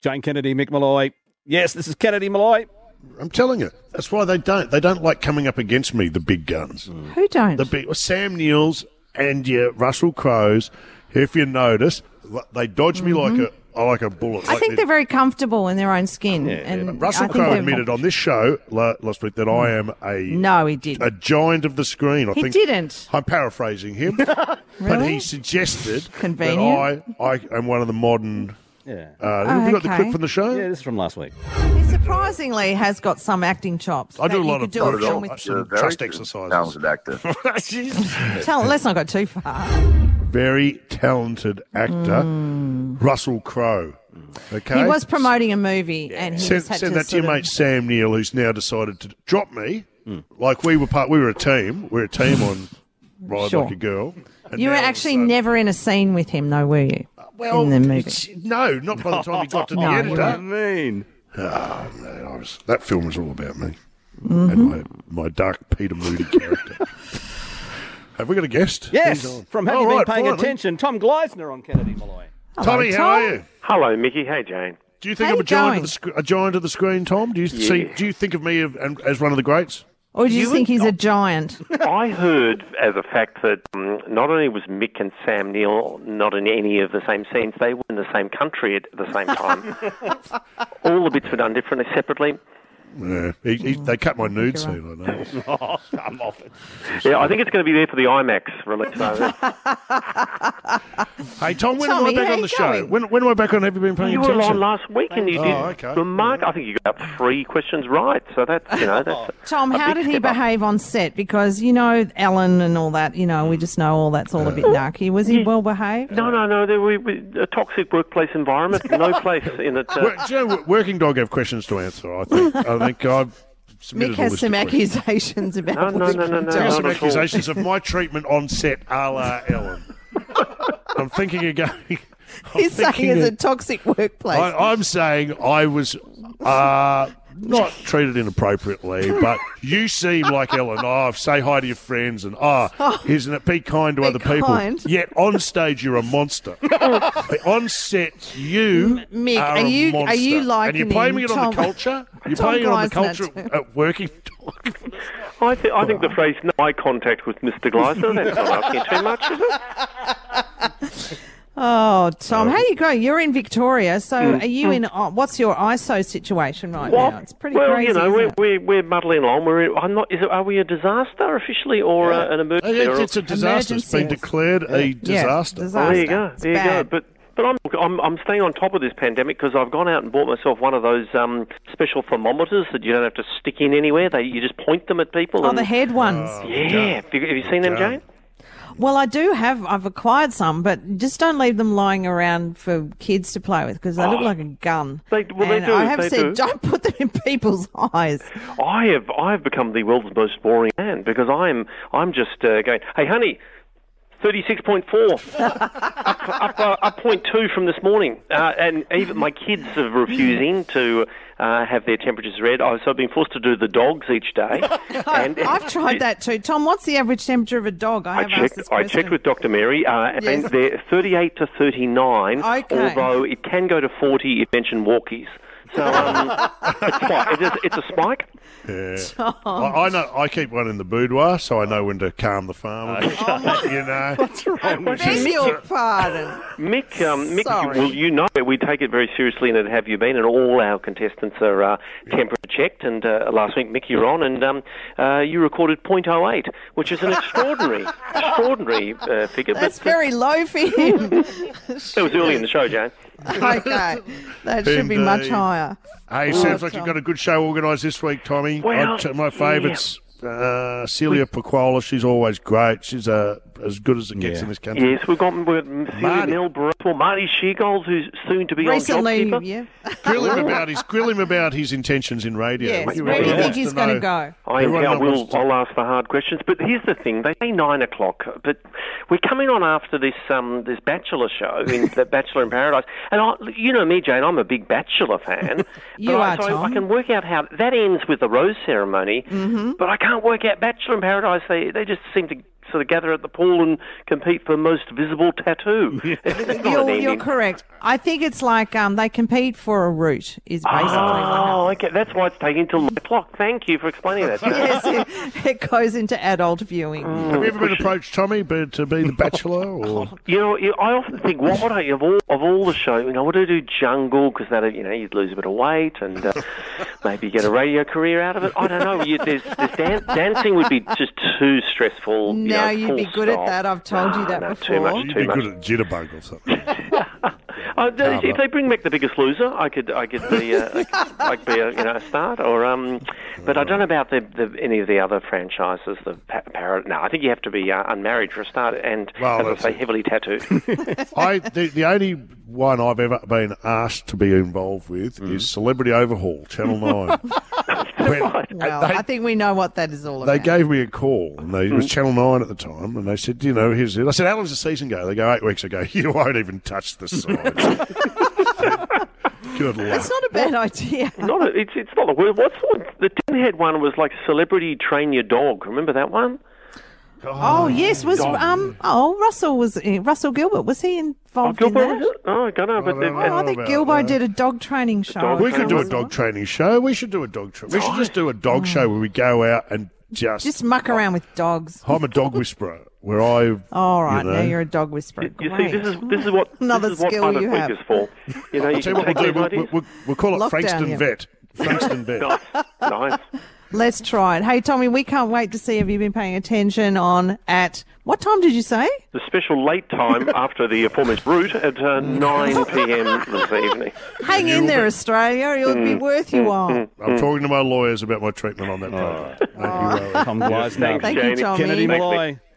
Jane Kennedy, Mick Malloy. Yes, this is Kennedy Malloy. I'm telling you, that's why they don't. They don't like coming up against me, the big guns. Who don't? Sam Neill's and your Russell Crowe's. If you notice, they dodge me like a bullet. I think they're very comfortable in their own skin. And Russell Crowe admitted on this show last week that I am he didn't. a giant of the screen. He didn't. I'm paraphrasing him, but he suggested Convenient. that I am one of the modern. Yeah. Have you got the clip from the show? Yeah, this is from last week. He surprisingly has got some acting chops. I do a lot of film with. trust exercises. Talented actor. Let's not go too far. Very talented actor, Russell Crowe. Okay, He was promoting a movie, and he send just had that to your mate Sam Neill, who's now decided to drop me. Like we were a team. We're a team on Ride Sure. Like a Girl. And You were now all of a actually sudden- never in a scene with him, though, were you? Well, in the movie. no, not by the time he got to the No, editor. you weren't. mean? Oh, man, that film was all about me and my dark Peter Moody character. Have we got a guest? Yes, from Have You Been Paying finally. Attention, Tom Gleisner on Kennedy Malloy. Tommy, how are you? Hello, Mickey. Hey, Jane. Do you think How I'm you a giant of the screen, Tom? Do you Do you think of me as one of the greats? Or do you think he's a giant? I heard as a fact that not only was Mick and Sam Neill not in any of the same scenes, they were in the same country at the same time. All the bits were done differently, separately. Yeah, they cut my nude scene, I know. Oh, I'm off it. Yeah, I think it's going to be there for the IMAX release. Hey, Tom, when am Tommy, I back how on you the show? going? When am I back on Have You Been Paying You were Attention? on last week and you did okay. I think you got 3 questions right. So that's, Tom, a how big did he step up. behave on set? Because, Ellen and all that, we just know all that's all a bit narky. Was he well behaved? No. A toxic workplace environment. No place in it. Working Dog have questions to answer, I think. I think I've submitted Mick a has list some of questions. accusations about No. Here's some Not at all. accusations of my treatment on set a la Ellen. I'm thinking of going... He's saying it's a toxic workplace. I'm saying I was not treated inappropriately, but you seem like Ellen. Say hi to your friends and isn't it? Be kind to Be other people. kind. Yet on stage you're a monster. On set you Mick, are are you- a monster. are you and liking you're blaming him, it on the Tom? culture. You're Tom blaming it on the Gleisner culture at Working Dog. I think the phrase "no eye contact with Mr. Gleisner" that's not asking too much, is it? Oh, Tom, how are you going? You're in Victoria, so are you in... what's your ISO situation right now? It's pretty crazy, isn't it? we're muddling along. Are we a disaster officially or an emergency? It's a disaster. It's been Emergency. declared a disaster. disaster. There you go. It's There you bad. go. But I'm staying on top of this pandemic because I've gone out and bought myself one of those special thermometers that you don't have to stick in anywhere. You just point them at people. Oh, and, the head ones. yeah. Have you seen them, Jane? Well, I've acquired some, but just don't leave them lying around for kids to play with because they look like a gun. They and do. I have They said, do. don't put them in people's eyes. I've become the world's most boring man because I'm just going, hey, honey, 36.4, up 0.2 from this morning. And even my kids are refusing to have their temperatures read. So I've been forced to do the dogs each day. And I've tried that too. Tom, what's the average temperature of a dog? I checked with Dr. Mary, and Yes. they're 38 to 39, Okay. although it can go to 40 if you mention walkies. So it's a spike. Yeah. I know. I keep one in the boudoir, so I know when to calm the farm. What's wrong with Beg you? your pardon. Mick, Sorry. well, you know we take it very seriously and Have You Been, and all our contestants are temperature checked. And last week, Mick, you're on, and you recorded 0.08, which is an extraordinary figure. That's but very low for him. it was early in the show, Jane. Okay. That should be much Indeed. higher. Hey, sounds like you've got a good show organised this week, Tommy. Well, My favourite's Celia Pacquola. She's always great. She's as good as it gets in this country. Yes, we've got Celia Marty. Nell Barrett, Marty Sheargold, who's soon to be Recently, on JobKeeper. yeah. Grill him about his intentions in radio. Yes, He where do you really think wants he's to going to know. go? I'll ask the hard questions. But here's the thing: they say 9 o'clock, but we're coming on after this this Bachelor show, in the Bachelor in Paradise. And you know me, Jane, I'm a big Bachelor fan. You are, so Tom. I can work out how that ends with the rose ceremony, but I can't work out Bachelor in Paradise. They just seem to sort of gather at the pool and compete for most visible tattoo. It's not an You're ending. correct. I think it's like they compete for a route is basically what Oh, happens. okay. That's why it's taking till 9 o'clock. Thank you for explaining that. Yes, it goes into adult viewing. Have you ever been approached, Tommy, to be the Bachelor? Or I often think, what would I of all the shows? Would I do Jungle because that you'd lose a bit of weight and maybe get a radio career out of it? I don't know. Dancing would be just too stressful. Now you'd full be good stop. at that. I've told you that No, before. too much. you'd be good at jitterbug or something. If they bring back The Biggest Loser, I could be a start. Or but I don't know about any of the other franchises. The Parrot. No, I think you have to be unmarried for a start, and as I say, heavily tattooed. The only one I've ever been asked to be involved with is Celebrity Overhaul, Channel 9. Well, I think we know what that is all about. They gave me a call, and it was Channel 9 at the time, and they said, here's it. I said, how long does the season go? They go, 8 weeks ago. You won't even touch the sides. Good luck. That's not a bad idea. It's not the word. What's the tin-head one was like Celebrity Train Your Dog. Remember that one? Oh yes, was Russell Gilbert, was he involved in Gilbert, that? was it? I don't know. But I think about Gilbert that. did a dog training show. We could do a dog training show. We should do a dog show. We should just do a dog show where we go out and just muck around with dogs. I'm a dog whisperer. Where I, All right, now you're a dog whisperer. You Great. see, this is what Another this is what skill Pilot you Week have. is for. You I'll can tell you what take we'll these do. ideas. We'll call it Lockdown, Frankston yeah. Vet. Frankston Vet. Nice. Let's try it. Hey, Tommy, we can't wait to see if you've been paying attention at what time did you say? The special late time after the aforementioned route at 9 p.m. this evening. Hang in there, Australia. It'll be worth your while. I'm talking to my lawyers about my treatment on that program. Thank you, Rowan. Tom Gleisner. Thanks, Thank you, Janie. Tommy. Kennedy Thanks, Malloy.